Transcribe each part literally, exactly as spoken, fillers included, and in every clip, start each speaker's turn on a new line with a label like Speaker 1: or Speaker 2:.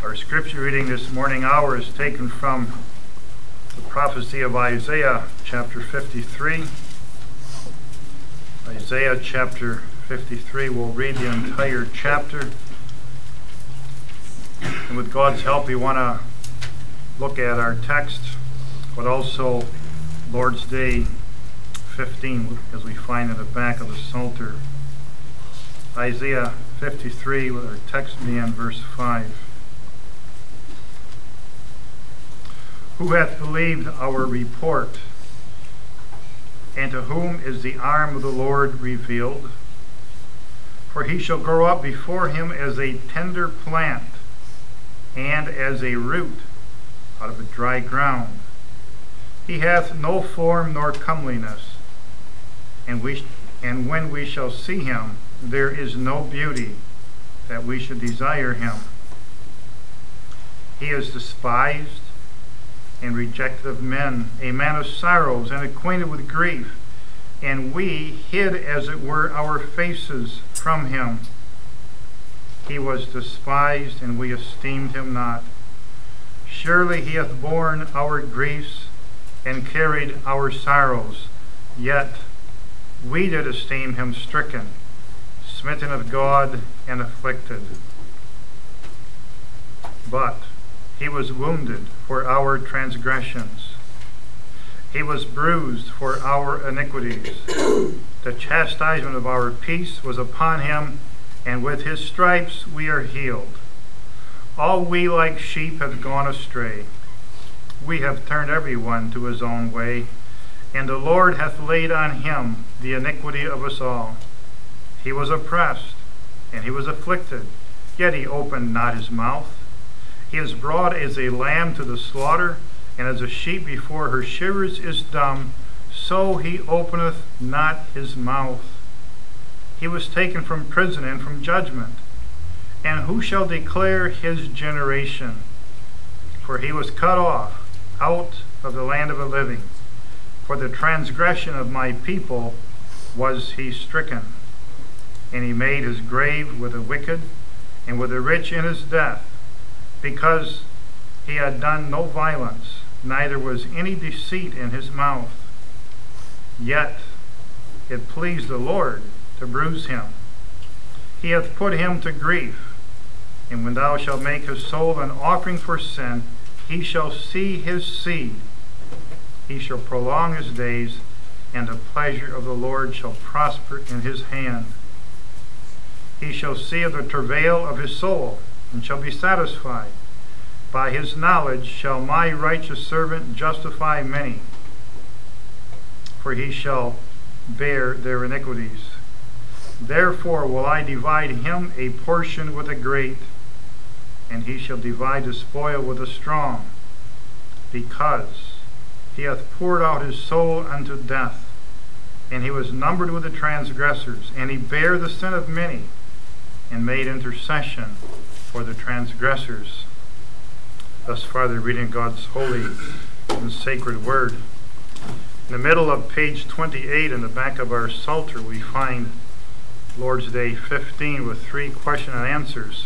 Speaker 1: Our scripture reading this morning hour is taken from the prophecy of Isaiah chapter fifty-three. Isaiah chapter fifty-three, we'll read the entire chapter. And with God's help, we want to look at our text, but also Lord's Day fifteen, as we find in the back of the Psalter. Isaiah fifty-three, with our text being verse five. Who hath believed our report? And to whom is the arm of the Lord revealed? For he shall grow up before him as a tender plant, and as a root out of a dry ground. He hath no form nor comeliness, and we and when we shall see him, there is no beauty that we should desire him. He is despised and rejected of men, a man of sorrows and acquainted with grief, and we hid as it were our faces from him. He was despised, and we esteemed him not. Surely he hath borne our griefs and carried our sorrows, yet we did esteem him stricken, smitten of God, and afflicted. But he was wounded for our transgressions. He was bruised for our iniquities. The chastisement of our peace was upon him, and with his stripes we are healed. All we like sheep have gone astray. We have turned every one to his own way, and the Lord hath laid on him the iniquity of us all. He was oppressed, and he was afflicted, yet he opened not his mouth. He is brought as a lamb to the slaughter, and as a sheep before her shearers is dumb, so he openeth not his mouth. He was taken from prison and from judgment. And who shall declare his generation? For he was cut off out of the land of the living. For the transgression of my people was he stricken. And he made his grave with the wicked, and with the rich in his death, because he had done no violence, neither was any deceit in his mouth. Yet it pleased the Lord to bruise him. He hath put him to grief. And when thou shalt make his soul an offering for sin, he shall see his seed. He shall prolong his days, and the pleasure of the Lord shall prosper in his hand. He shall see of the travail of his soul, and shall be satisfied. By his knowledge shall my righteous servant justify many, for he shall bear their iniquities. Therefore will I divide him a portion with the great, and he shall divide the spoil with the strong, because he hath poured out his soul unto death, and he was numbered with the transgressors, and he bare the sin of many, and made intercession for the transgressors. Thus far the reading of God's holy and sacred word. In the middle of page twenty-eight in the back of our Psalter, we find Lord's Day fifteen with three question and answers.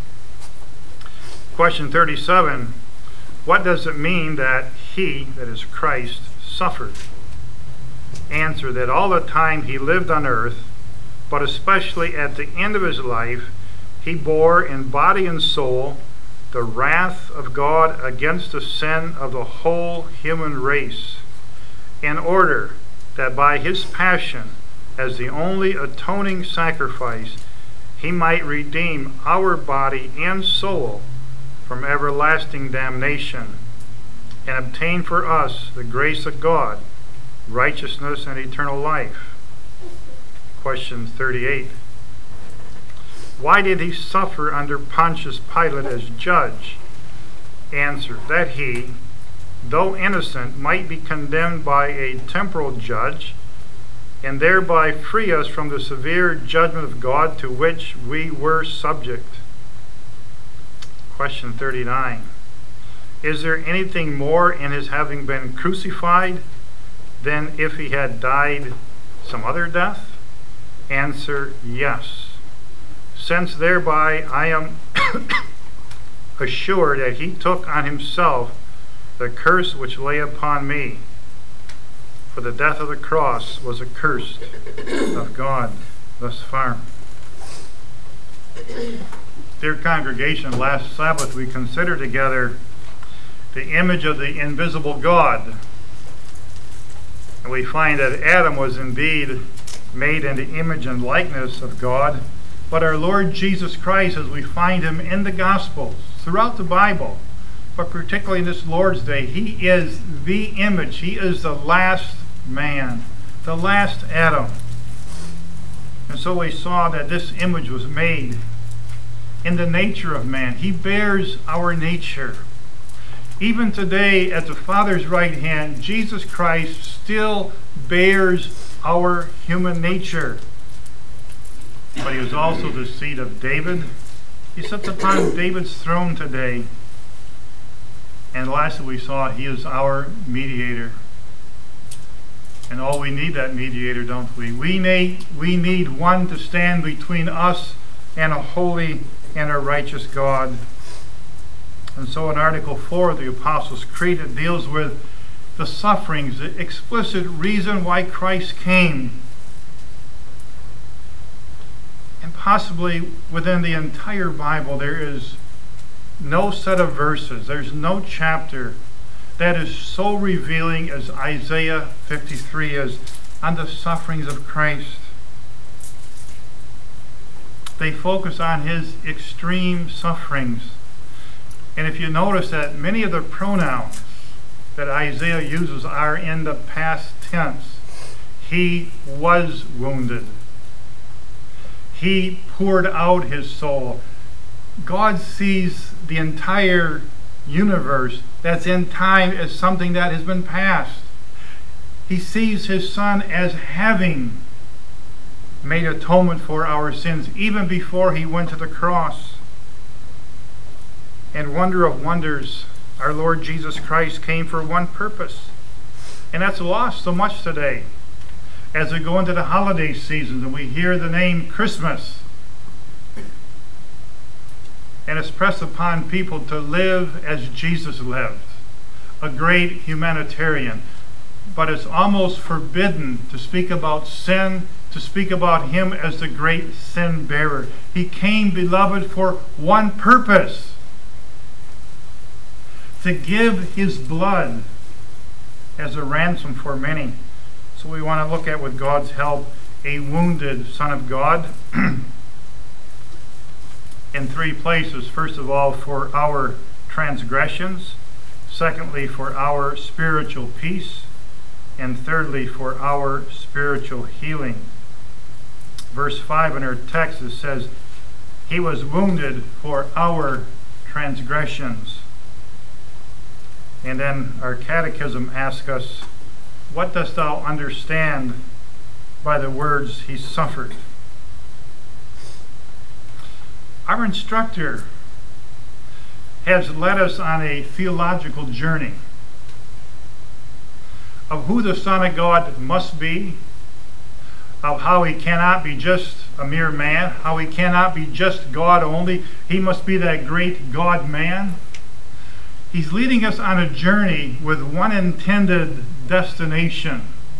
Speaker 1: Question thirty-seven, what does it mean that he, that is Christ, suffered? Answer, that all the time he lived on earth, but especially at the end of his life, he bore in body and soul the wrath of God against the sin of the whole human race, in order that by his passion, as the only atoning sacrifice, he might redeem our body and soul from everlasting damnation, and obtain for us the grace of God, righteousness, and eternal life. Question thirty-eight. Why did he suffer under Pontius Pilate as judge? Answer, that he, though innocent, might be condemned by a temporal judge, and thereby free us from the severe judgment of God to which we were subject. Question thirty-nine. Is there anything more in his having been crucified than if he had died some other death? Answer, yes. Since thereby I am assured that he took on himself the curse which lay upon me. For the death of the cross was a curse of God thus far. Dear congregation, last Sabbath we considered together the image of the invisible God. And we find that Adam was indeed made in the image and likeness of God, but our Lord Jesus Christ, as we find him in the Gospels, throughout the Bible, but particularly in this Lord's Day, he is the image. He is the last man, the last Adam. And so we saw that this image was made in the nature of man. He bears our nature. Even today, at the Father's right hand, Jesus Christ still bears our human nature. But he was also the seed of David. He sits upon David's throne today. And lastly, we saw he is our mediator. And all we need that mediator, don't we? We need, we need one to stand between us and a holy and a righteous God. And so in Article four of the Apostles' Creed, it deals with the sufferings, the explicit reason why Christ came. And possibly within the entire Bible, there is no set of verses, there's no chapter that is so revealing as Isaiah fifty-three is on the sufferings of Christ. They focus on his extreme sufferings. And if you notice that many of the pronouns that Isaiah uses are in the past tense. He was wounded. He poured out his soul. God sees the entire universe that's in time as something that has been past. He sees his Son as having made atonement for our sins even before he went to the cross. And wonder of wonders, our Lord Jesus Christ came for one purpose. And that's lost so much today. As we go into the holiday season and we hear the name Christmas, and it's pressed upon people to live as Jesus lived, a great humanitarian. But it's almost forbidden to speak about sin, to speak about him as the great sin bearer. He came, beloved, for one purpose: to give his blood as a ransom for many. So we want to look at, with God's help, a wounded Son of God in three places. First of all, for our transgressions. Secondly, for our spiritual peace. And thirdly, for our spiritual healing. Verse five in our text, it says, he was wounded for our transgressions. And then our catechism asks us, what dost thou understand by the words he suffered? Our instructor has led us on a theological journey of who the Son of God must be, of how he cannot be just a mere man, how he cannot be just God only. He must be that great God-man. He's leading us on a journey with one intended destination.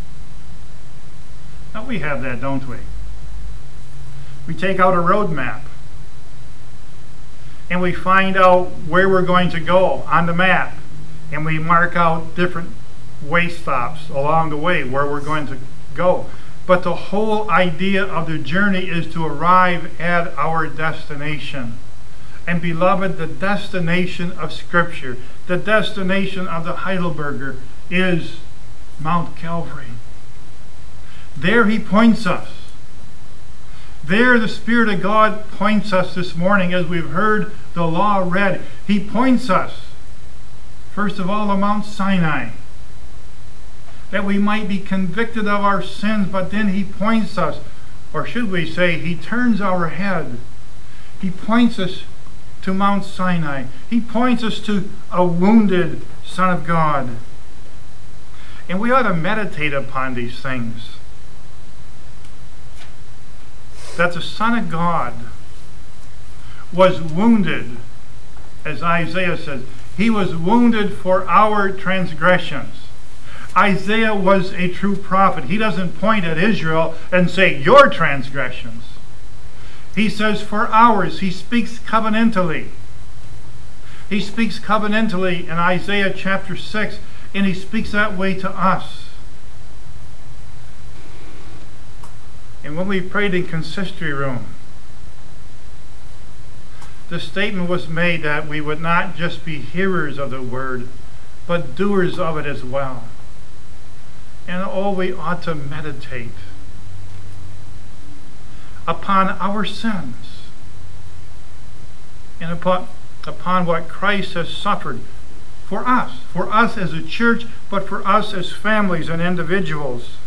Speaker 1: Now we have that, don't we? We take out a road map and we find out where we're going to go on the map, and we mark out different way stops along the way where we're going to go. But the whole idea of the journey is to arrive at our destination. And beloved, the destination of Scripture, the destination of the Heidelberger, is Mount Calvary. There he points us. There the Spirit of God points us this morning as we've heard the law read. He points us, first of all, to Mount Sinai, that we might be convicted of our sins, but then he points us, or should we say, he turns our head. He points us to Mount Sinai. He points us to a wounded Son of God. And we ought to meditate upon these things. That the Son of God was wounded as Isaiah says, he was wounded for our transgressions. Isaiah was a true prophet. He doesn't point at Israel and say, your transgressions. He says, for ours. He speaks covenantally. He speaks covenantally in Isaiah chapter six, and he speaks that way to us. And when we prayed in consistory room, the statement was made that we would not just be hearers of the word, but doers of it as well. And oh, we ought to meditate upon our sins and upon, upon what Christ has suffered for us, for us as a church, but for us as families and individuals.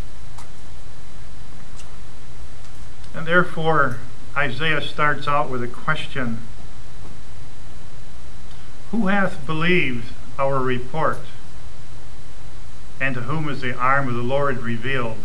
Speaker 1: And therefore, Isaiah starts out with a question. Who hath believed our report? And to whom is the arm of the Lord revealed?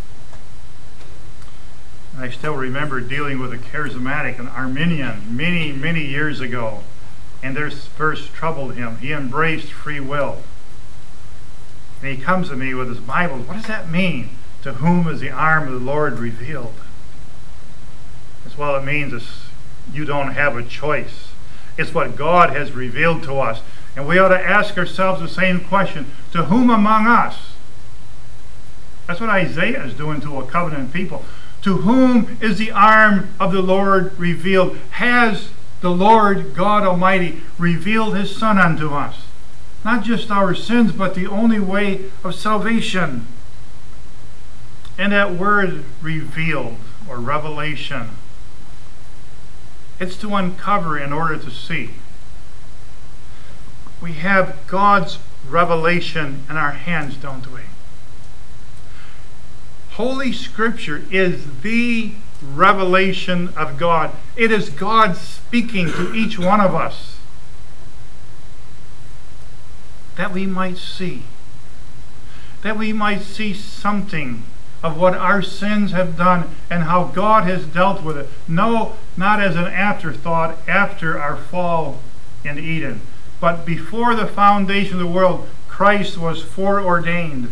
Speaker 1: And I still remember dealing with a charismatic, an Arminian, many, many years ago. And this verse troubled him. He embraced free will. And he comes to me with his Bible. What does that mean? To whom is the arm of the Lord revealed? That's what it means is you don't have a choice. It's what God has revealed to us. And we ought to ask ourselves the same question. To whom among us? That's what Isaiah is doing to a covenant people. To whom is the arm of the Lord revealed? Has the Lord God Almighty revealed his Son unto us? Not just our sins, but the only way of salvation. And that word revealed or revelation, it's to uncover in order to see. We have God's revelation in our hands, don't we? Holy Scripture is the revelation of God. It is God speaking to each one of us that we might see. That we might see something of what our sins have done and how God has dealt with it. No, not as an afterthought after our fall in Eden, but before the foundation of the world, Christ was foreordained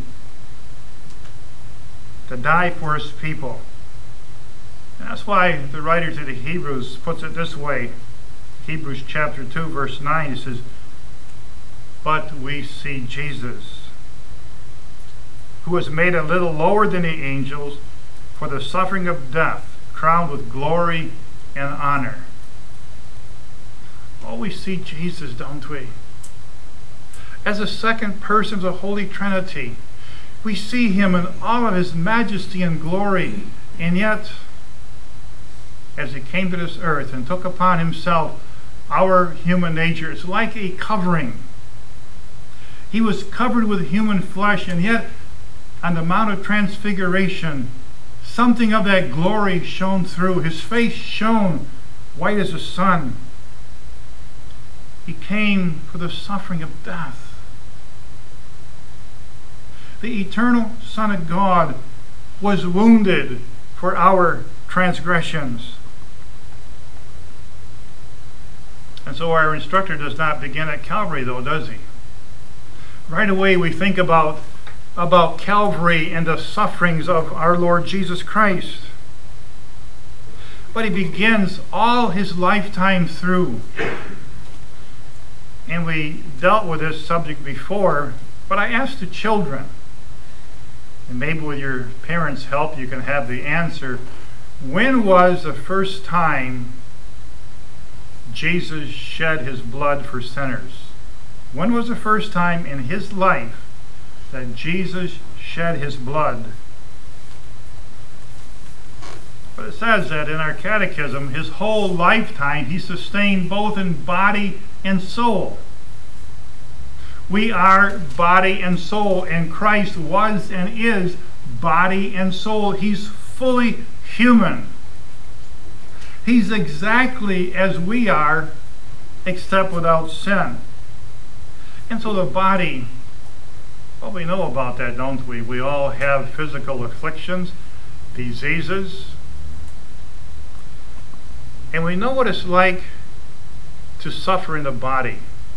Speaker 1: to die for his people. And that's why the writer to the Hebrews puts it this way. Hebrews chapter two, verse nine, he says, but we see Jesus, who was made a little lower than the angels for the suffering of death, crowned with glory and honor. Oh, we see Jesus, don't we? As a second person of the Holy Trinity, we see him in all of his majesty and glory. And yet, as he came to this earth and took upon himself our human nature, it's like a covering. He was covered with human flesh, and yet on the Mount of Transfiguration, something of that glory shone through. His face shone white as the sun. He came for the suffering of death. The eternal Son of God was wounded for our transgressions. And so our instructor does not begin at Calvary, though, does he? Right away we think about about Calvary and the sufferings of our Lord Jesus Christ. But he begins all his lifetime through. And we dealt with this subject before, but I asked the children, and maybe with your parents' help you can have the answer, when was the first time Jesus shed his blood for sinners? When was the first time in his life that Jesus shed his blood? But it says that in our catechism, his whole lifetime he sustained both in body and soul. We are body and soul, and Christ was and is body and soul. He's fully human. He's exactly as we are, except without sin. And so the body, well, we know about that, don't we? We all have physical afflictions, diseases. And we know what it's like to suffer in the body.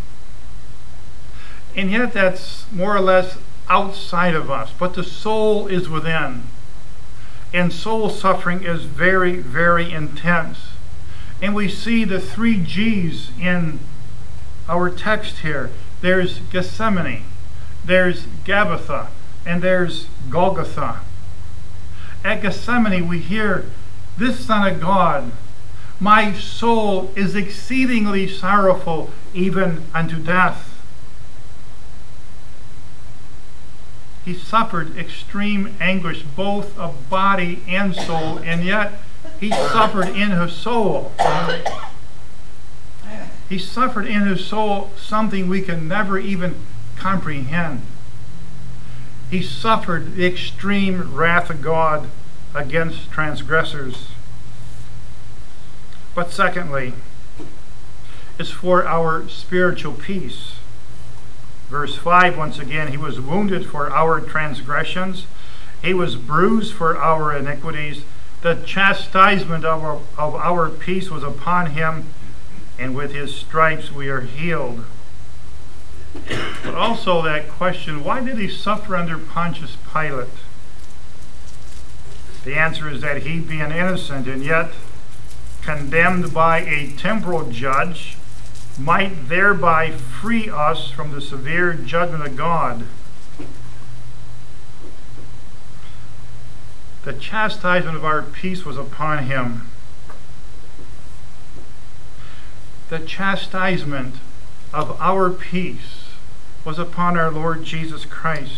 Speaker 1: And yet that's more or less outside of us, but the soul is within. And soul suffering is very, very intense. And we see the three G's in our text here. There's Gethsemane, there's Gabbatha, and there's Golgotha. At Gethsemane we hear, "This Son of God, my soul is exceedingly sorrowful, even unto death." He suffered extreme anguish, both of body and soul, and yet he suffered in his soul. He suffered in his soul something we can never even comprehend. He suffered the extreme wrath of God against transgressors. But secondly, it's for our spiritual peace. Verse five, once again, he was wounded for our transgressions. He was bruised for our iniquities. The chastisement of our, of our peace was upon him, and with his stripes we are healed. But also that question, why did he suffer under Pontius Pilate? The answer is that he, being innocent and yet condemned by a temporal judge, might thereby free us from the severe judgment of God. The chastisement of our peace was upon him. The chastisement of our peace was upon our Lord Jesus Christ.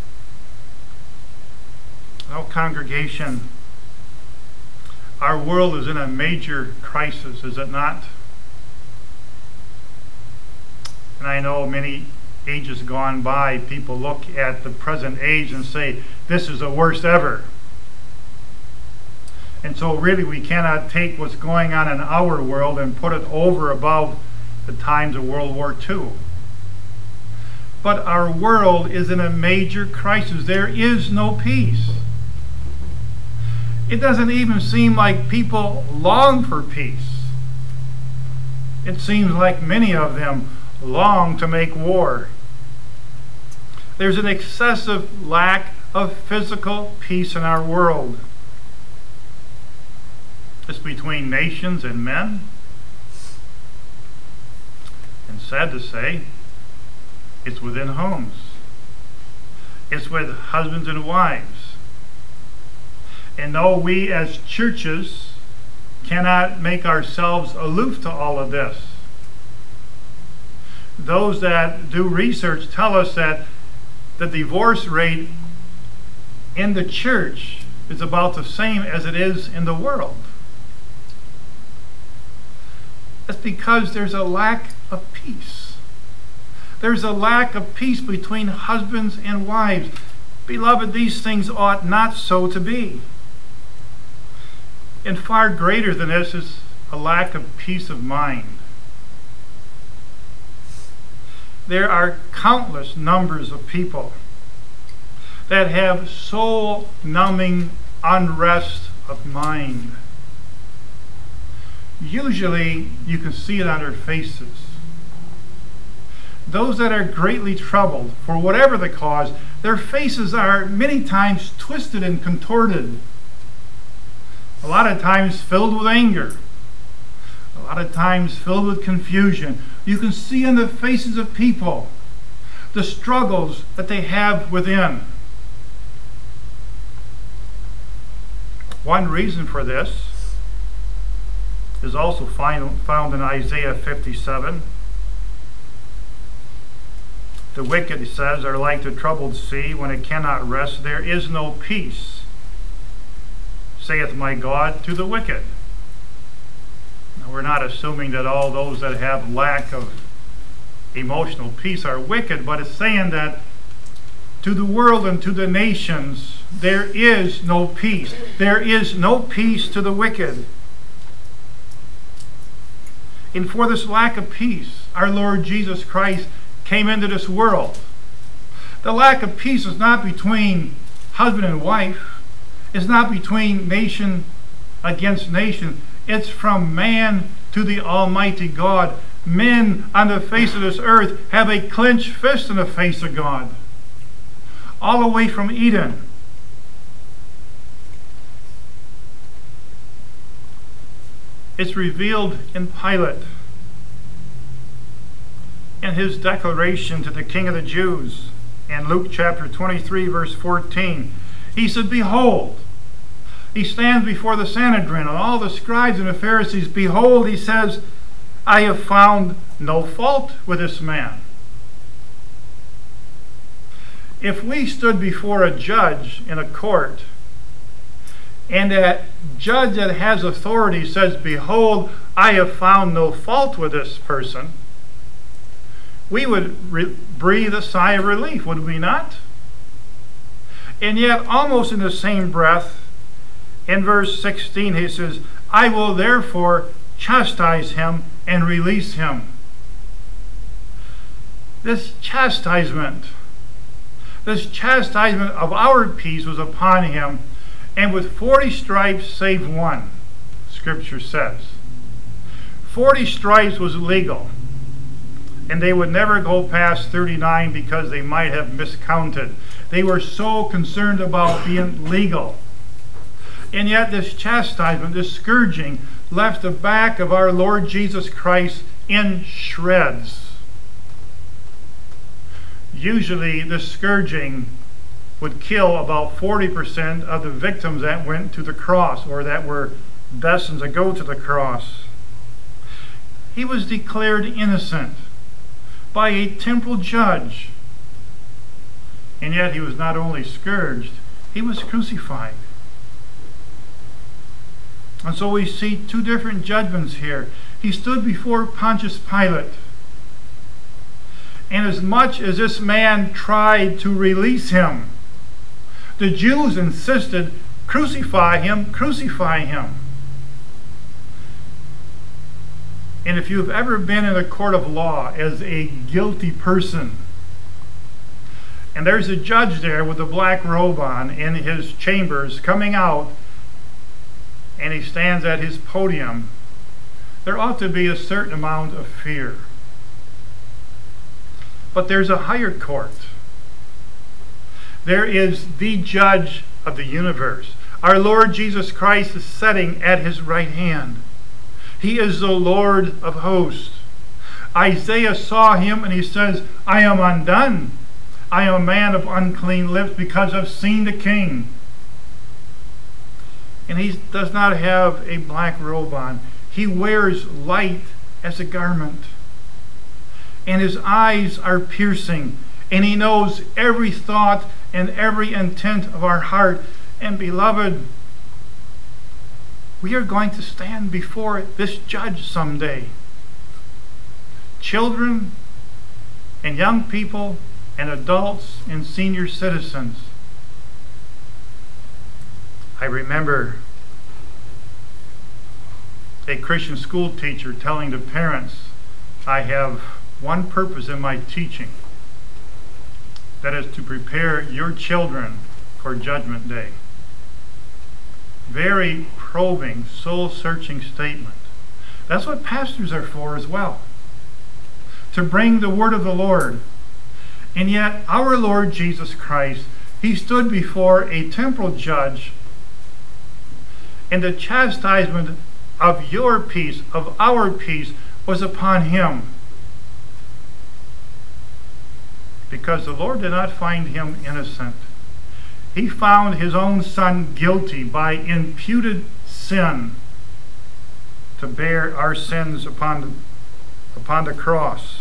Speaker 1: Oh, congregation, our world is in a major crisis, is it not? And I know many ages gone by, people look at the present age and say, this is the worst ever. And so really we cannot take what's going on in our world and put it over above the times of World War Two. But our world is in a major crisis. There is no peace. It doesn't even seem like people long for peace. It seems like many of them long to make war. There's an excessive lack of physical peace in our world. It's between nations and men. And sad to say, it's within homes. It's with husbands and wives. And though we as churches cannot make ourselves aloof to all of this, those that do research tell us that the divorce rate in the church is about the same as it is in the world. That's because there's a lack of peace. There's a lack of peace between husbands and wives. Beloved, these things ought not so to be. And far greater than this is a lack of peace of mind. There are countless numbers of people that have soul-numbing unrest of mind. Usually, you can see it on their faces. Those that are greatly troubled, for whatever the cause, their faces are many times twisted and contorted. A lot of times filled with anger. A lot of times filled with confusion. You can see in the faces of people the struggles that they have within. One reason for this is also found in Isaiah fifty-seven. The wicked, he says, are like the troubled sea when it cannot rest. There is no peace, saith my God, to the wicked. Now, we're not assuming that all those that have lack of emotional peace are wicked, but it's saying that to the world and to the nations, there is no peace. There is no peace to the wicked. And for this lack of peace, our Lord Jesus Christ came into this world. The lack of peace is not between husband and wife. It's not between nation against nation. It's from man to the Almighty God. men on the face of this earth have a clenched fist in the face of God. All the way from Eden. It's revealed in Pilate, in his declaration to the King of the Jews in Luke chapter twenty-three, verse fourteen. He said, behold, he stands before the Sanhedrin and all the scribes and the Pharisees. Behold, he says, I have found no fault with this man. If we stood before a judge in a court, and that judge that has authority says, behold, I have found no fault with this person, we would re- breathe a sigh of relief, would we not? And yet, almost in the same breath, in verse sixteen, he says, I will therefore chastise him and release him. This chastisement, this chastisement of our peace was upon him, and with forty stripes save one, Scripture says. Forty stripes was legal, and they would never go past thirty-nine because they might have miscounted. They were so concerned about being legal. And yet this chastisement, this scourging, left the back of our Lord Jesus Christ in shreds. Usually the scourging would kill about forty percent of the victims that went to the cross or that were destined to go to the cross. He was declared innocent by a temporal judge. And yet he was not only scourged, he was crucified. And so we see two different judgments here. He stood before Pontius Pilate. And as much as this man tried to release him, the Jews insisted, crucify him, crucify him. And if you've ever been in a court of law as a guilty person, and there's a judge there with a black robe on in his chambers coming out, and he stands at his podium, there ought to be a certain amount of fear. But there's a higher court. There is the judge of the universe. Our Lord Jesus Christ is sitting at his right hand. He is the Lord of hosts. Isaiah saw him and he says, I am undone. I am a man of unclean lips because I've seen the King. And he does not have a black robe on. He wears light as a garment. And his eyes are piercing. And he knows every thought and every intent of our heart. And beloved, we are going to stand before this judge someday. Children and young people and adults and senior citizens. I remember a Christian school teacher telling the parents, I have one purpose in my teaching. That is to prepare your children for Judgment Day. Very probing, soul-searching statement. That's what pastors are for as well. To bring the word of the Lord. And yet, our Lord Jesus Christ, he stood before a temporal judge, and the chastisement of your peace, of our peace, was upon him. Because the Lord did not find him innocent. He found his own son guilty by imputed sin to bear our sins upon the, upon the cross.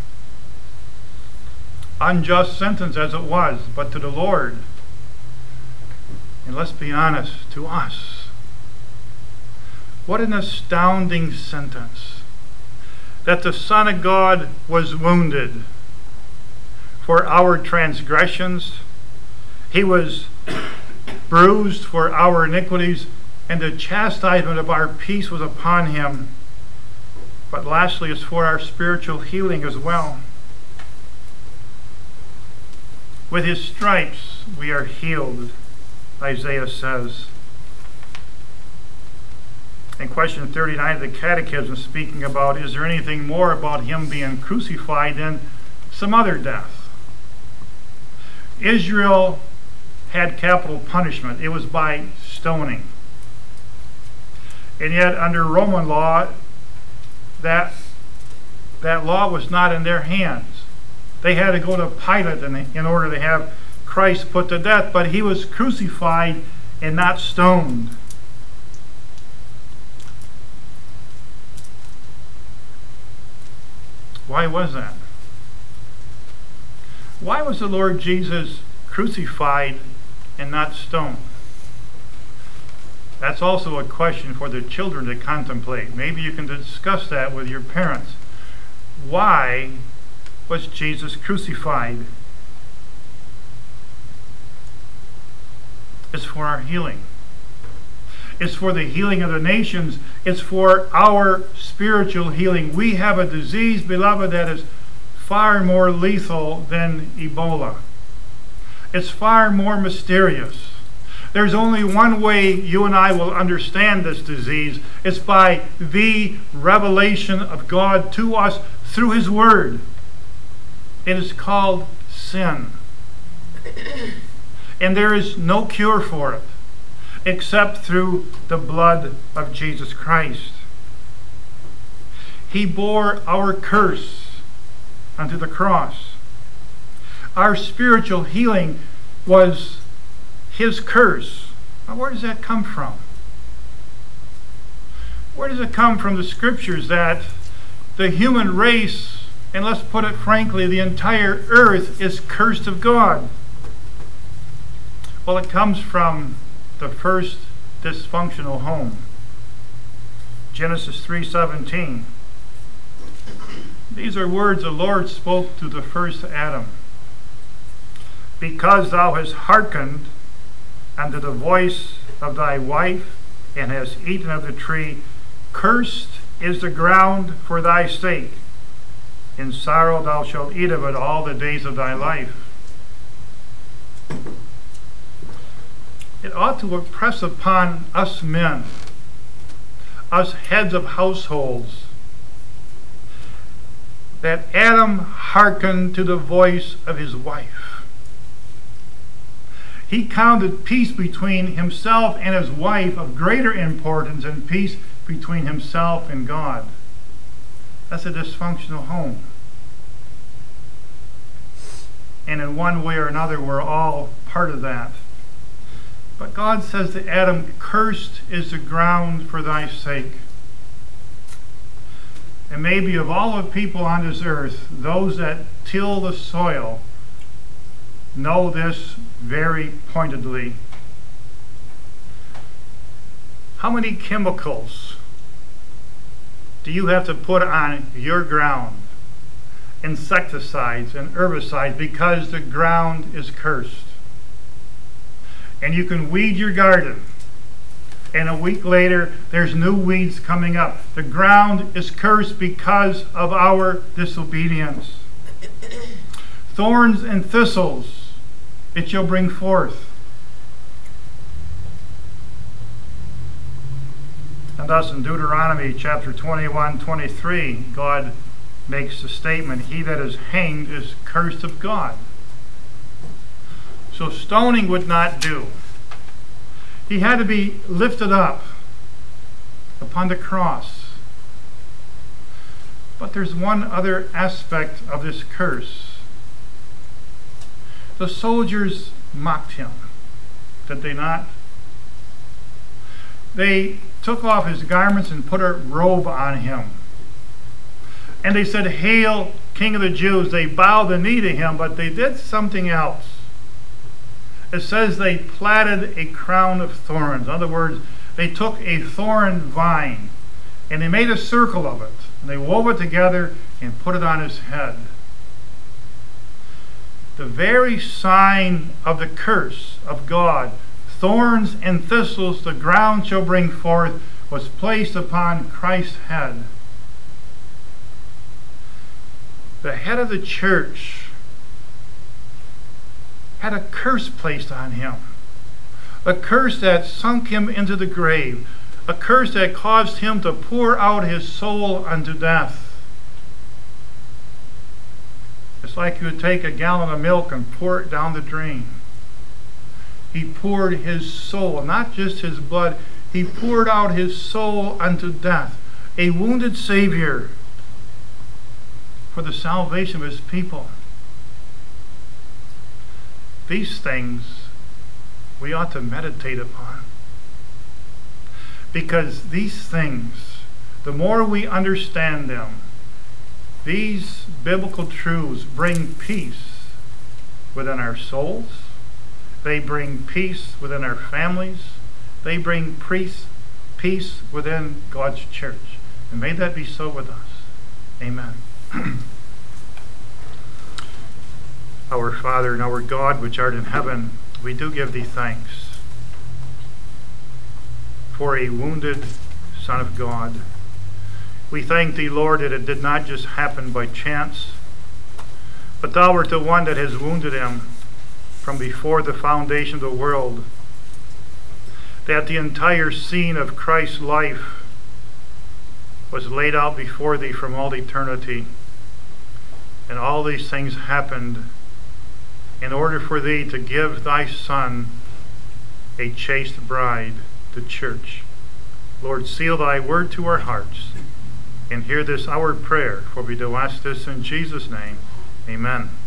Speaker 1: Unjust sentence as it was, but to the Lord, and let's be honest, to us, what an astounding sentence. That the Son of God was wounded for our transgressions. He was bruised for our iniquities, and the chastisement of our peace was upon him. But lastly, it's for our spiritual healing as well. With his stripes we are healed, Isaiah says. In question thirty-nine of the Catechism, speaking about, is there anything more about him being crucified than some other death? Israel had capital punishment. It was by stoning. And yet, under Roman law, that, that law was not in their hands. They had to go to Pilate in, in order to have Christ put to death, but he was crucified and not stoned. Why was that? Why was the Lord Jesus crucified and not stoned? That's also a question for the children to contemplate. Maybe you can discuss that with your parents. Why was Jesus crucified? It's for our healing. It's for the healing of the nations. It's for our spiritual healing. We have a disease, beloved, that is far more lethal than Ebola. It's far more mysterious. There's only one way you and I will understand this disease. It's by the revelation of God to us through His Word. It is called sin. And there is no cure for it except through the blood of Jesus Christ. He bore our curse unto the cross. Our spiritual healing was His curse. Now, where does that come from? Where does it come from? The Scriptures that the human race, and let's put it frankly, the entire earth is cursed of God? Well, it comes from the first dysfunctional home. Genesis three seventeen. These are words the Lord spoke to the first Adam. Because thou hast hearkened unto the voice of thy wife, and hast eaten of the tree, cursed is the ground for thy sake. In sorrow thou shalt eat of it all the days of thy life. It ought to impress upon us men, us heads of households, that Adam hearkened to the voice of his wife. He counted peace between himself and his wife of greater importance than peace between himself and God. That's a dysfunctional home. And in one way or another, we're all part of that. But God says to Adam, cursed is the ground for thy sake. And maybe of all the people on this earth, those that till the soil know this very pointedly. How many chemicals do you have to put on your ground? Insecticides and herbicides, because the ground is cursed. And you can weed your garden, and a week later there's new weeds coming up. The ground is cursed because of our disobedience. Thorns and thistles it shall bring forth. And thus in Deuteronomy chapter twenty-one, twenty-three, God makes the statement, he that is hanged is cursed of God. So stoning would not do. He had to be lifted up upon the cross. But there's one other aspect of this curse. The soldiers mocked him, did they not? They took off his garments and put a robe on him. And they said, "Hail, King of the Jews." They bowed the knee to him, but they did something else. It says they platted a crown of thorns. In other words, they took a thorn vine and they made a circle of it. And they wove it together and put it on his head. The very sign of the curse of God, thorns and thistles the ground shall bring forth, was placed upon Christ's head. The head of the church had a curse placed on him. A curse that sunk him into the grave. A curse that caused him to pour out his soul unto death. It's like you would take a gallon of milk and pour it down the drain. He poured his soul, not just his blood, he poured out his soul unto death. A wounded Savior for the salvation of his people. These things we ought to meditate upon. Because these things, the more we understand them, these biblical truths bring peace within our souls. They bring peace within our families. They bring peace, peace within God's church. And may that be so with us. Amen. Our Father and our God, which art in heaven, we do give thee thanks for a wounded Son of God. We thank thee, Lord, that it did not just happen by chance, but thou art the one that has wounded him from before the foundation of the world. That the entire scene of Christ's life was laid out before thee from all eternity. And all these things happened in order for thee to give thy Son a chaste bride, the church. Lord, seal thy word to our hearts and hear this our prayer, for we do ask this in Jesus' name. Amen.